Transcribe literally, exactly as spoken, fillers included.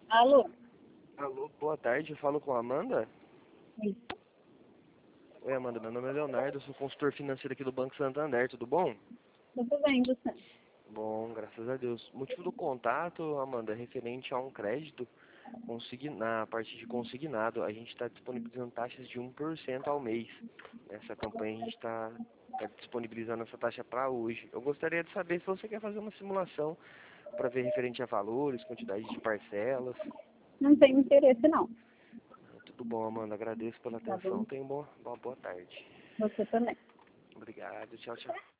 Alô? Alô, boa tarde, eu falo com a Amanda? Isso. Oi, Amanda, meu nome é Leonardo, eu sou consultor financeiro aqui do Banco Santander, tudo bom? Tudo bem, você? Bom, graças a Deus. O motivo do contato, Amanda, é referente a um crédito consigna, na parte de consignado. A gente está disponibilizando taxas de um por cento ao mês. Nessa campanha a gente está tá disponibilizando essa taxa para hoje. Eu gostaria de saber se você quer fazer uma simulação para ver referente a valores, quantidade de parcelas. Não tenho interesse, não. Tudo bom, Amanda, agradeço pela Tá bom? atenção, tenha uma boa, uma boa tarde. Você também. Obrigado, tchau, tchau.